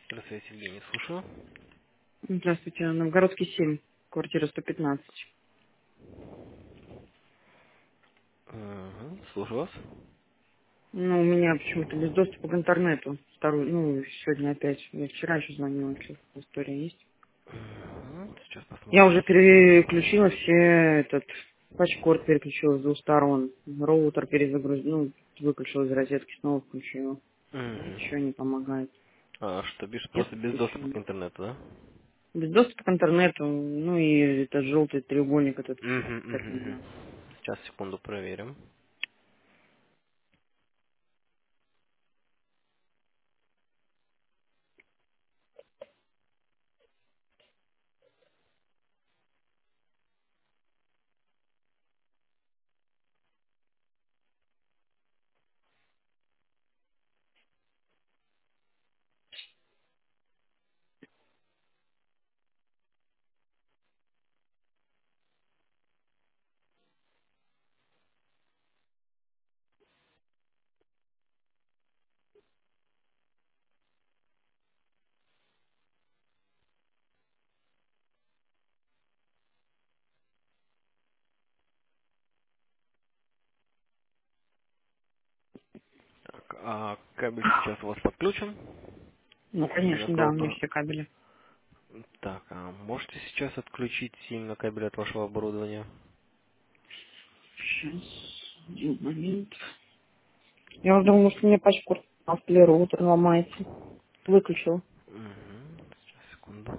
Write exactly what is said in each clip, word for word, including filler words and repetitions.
Здравствуйте, Евгений, слушаю. Здравствуйте, Новгородский семь, квартира сто пятнадцать. Угу, слушаю вас. Ну, у меня почему-то без доступа к интернету. Вторую, ну, сегодня опять. Я вчера еще звонила, если история есть. Угу, сейчас Я посмотрим уже систему. переключила все этот патчкорд переключила с двух сторон. Роутер перезагрузила, ну, выключила из розетки, снова включила. Ничего Угу. не помогает. А, что пишет, Нет просто без доступа к подключения. интернету, да? Без доступа к интернету, ну и этот желтый треугольник этот Угу, писать не угу, угу. надо. Сейчас, секунду, проверим. Так, а кабель сейчас у вас подключен? Ну, Именно конечно, к да, у меня роутеру. все кабели. Так, а можете сейчас отключить именно кабель от вашего оборудования? Сейчас, один момент. Я уже думала, что у меня пачку роутер ломается. Выключила. Угу, сейчас, секунду.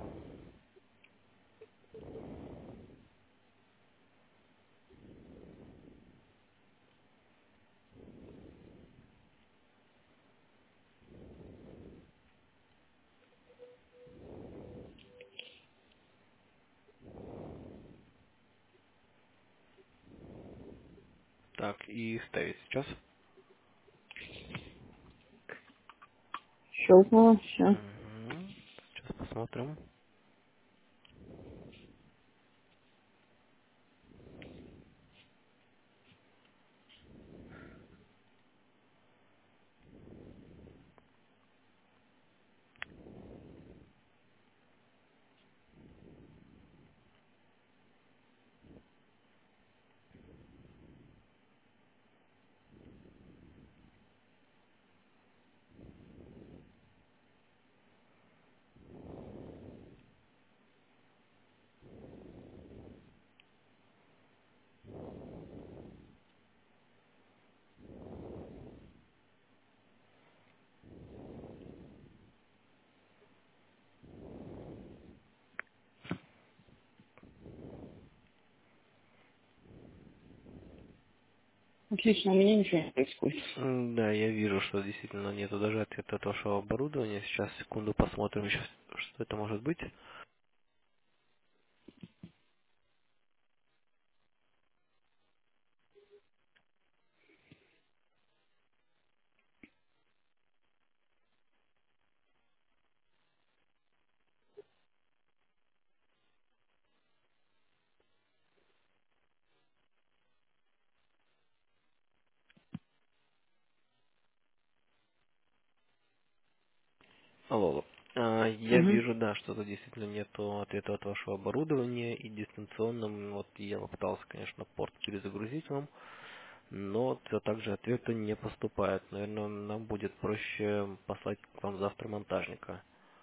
Так, и ставить сейчас. Щелкнула, все. Угу, сейчас посмотрим. Отлично, у меня ничего не происходит. М, Да, я вижу, что действительно нету даже ответа от вашего оборудования. Сейчас, секунду, посмотрим еще, что это может быть. Алло, алло. А, я Угу. вижу, да, что тут действительно нету ответа от вашего оборудования, и дистанционным, вот я попытался, конечно, порт перезагрузить вам, но все так же ответа не поступает. Наверное, нам будет проще послать к вам завтра монтажника.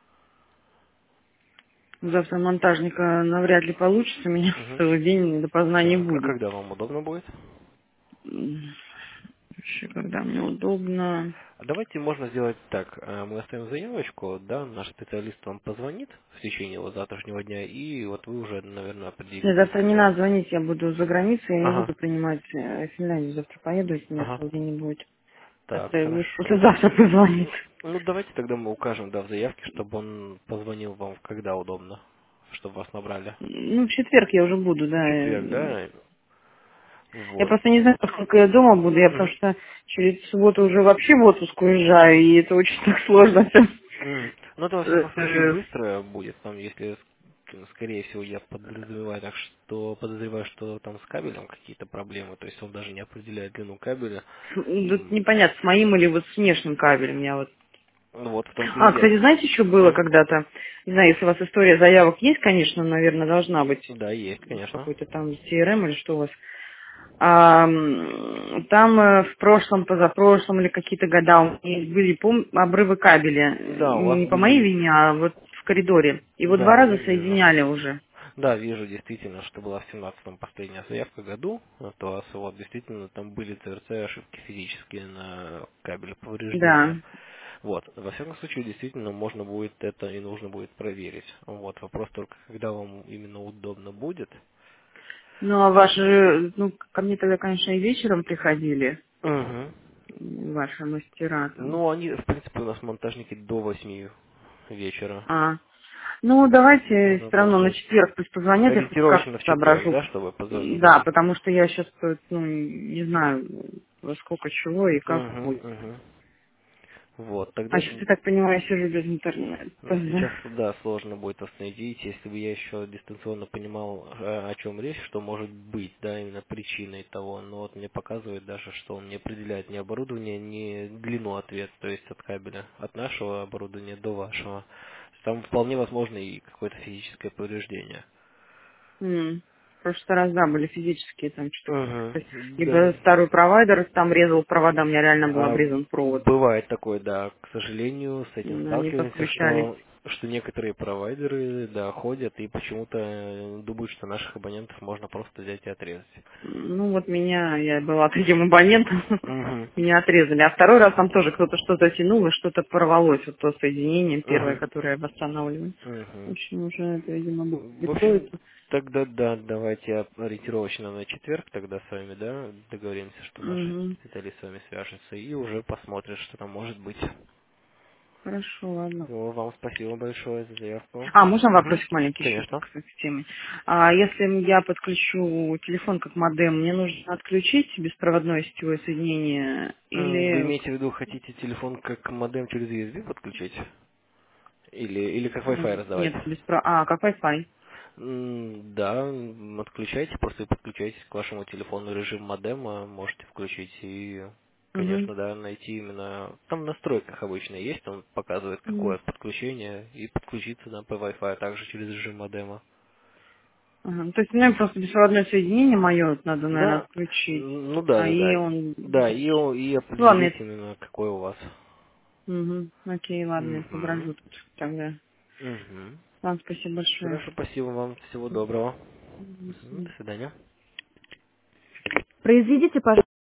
Завтра монтажника навряд ли получится, меня Угу. целый день допоздна не Так, а будет. когда вам удобно будет? М, Вообще, когда мне удобно. А давайте можно сделать так. э, Мы оставим заявочку, да, наш специалист вам позвонит в течение вот завтрашнего дня, и вот вы уже, наверное, Мне определитесь. завтра не э, надо звонить, я буду за границей, я не Ага, буду принимать э, Финляндию. Завтра поеду, если меня ага. целый день не будет. Так, Завтра лучше хорошо. послезавтра позвонить. Ну, ну, давайте тогда мы укажем, да, в заявке, чтобы он позвонил вам, когда удобно, чтобы вас набрали. Ну, в четверг я уже буду, В да. четверг, э, да? Я Вот. просто не знаю, сколько я дома буду, я потому Мгм. что через субботу уже вообще в отпуск уезжаю, и это очень так сложно всё. М. Ну, это во всяком случае Э, быстро будет, там, если, ск- скорее всего, я подразумеваю так, что подозреваю, что там с кабелем какие-то проблемы, то есть он даже не определяет длину кабеля. Тут М. непонятно, с моим или вот с внешним кабелем я вот. Ну вот в том-то и А, дело. кстати, знаете, что было М? когда-то? Не знаю, если у вас история заявок есть, конечно, наверное, должна быть Да, есть, в конечно. какой-то там си эр эм или что у вас. А, м, там э, в прошлом, позапрошлом или какие-то года у меня были пом- обрывы кабеля. Да, у вас Не по моей были... вине, а вот в коридоре. Его два Да, я раза вижу. соединяли уже. Да, вижу действительно, что была в семнадцатом последняя заявка году, от вас, вот действительно там были ТРЦ ошибки физические на кабеле Да. повреждения. Вот, во всяком случае, действительно можно будет это и нужно будет проверить. Вот, вопрос только, когда вам именно удобно будет. Ну, а ваши, ну, ко мне тогда, конечно, и вечером приходили, Угу. м, ваши мастера там. Ну, они, в принципе, у нас монтажники до восьми вечера А, ну, давайте можно все равно на получать. четверг пусть позвонят, я хоть как Ориентировочно в четверг, соображу. да, чтобы позвонили? Да, потому что я сейчас, ну, не знаю, во сколько чего и как Угу, будет. угу. Вот, А тогда сейчас, я так понимаю, сижу без интернета, ну, да? сейчас, да, сложно будет восстановить, если бы я еще дистанционно понимал, о, о чем речь, что может быть, да, именно причиной того. Но вот мне показывает даже, что он не определяет ни оборудование, ни длину ответ, то есть от кабеля, от нашего оборудования до вашего. Там вполне возможно и какое-то физическое повреждение. М. В прошлый раз, да, были физические там что-то. Угу. Да. Либо старый провайдер там резал провода, у меня реально был А, обрезан провод. бывает такое, да, к сожалению, с этим М, Они сталкиваемся, подключались. что что некоторые провайдеры, да, ходят и почему-то э, думают, что наших абонентов можно просто взять и отрезать. Ну вот меня, я была таким абонентом, Угу. меня отрезали. А второй раз там тоже кто-то что-то тянул, и что-то порвалось, вот то соединение первое, Угу. которое восстанавливали. В Угу. общем, уже это, видимо, В будет общем, строиться. тогда да, давайте ориентировочно на четверг тогда с вами, да, договоримся, что наш Угу. специалист с вами свяжется и уже посмотрит, что там может быть. Хорошо, ладно. Все, вам спасибо большое за заявку. А, можно Угу. вопросик маленький еще Конечно. к к теме? А если я подключу телефон как модем, мне нужно отключить беспроводное сетевое соединение М, Вы или... имеете в виду, хотите телефон как модем через ю эс би подключить? Или, или как Wi-Fi м, раздавать? Нет, беспро... А, как Wi-Fi. М, Да, м, отключайте, просто подключайтесь к вашему телефону режим модема, можете включить и, Угу. конечно, да, найти именно... Там в настройках обычно есть, он показывает, какое подключение, и подключиться да, по Wi-Fi также через режим модема. Ага. То есть мне просто беспроводное соединение мое вот надо, наверное, Да, отключить. м, ну да, А да, и да. он... Да, и, о- и Ну, ладно, определить я... именно, какой у вас. Угу. Окей, ладно, я Угу. соображу тут тогда. Угу. Вам спасибо большое. Хорошо, спасибо вам. Всего доброго. До Мгм, свидания. до свидания. Произведите, пожалуйста.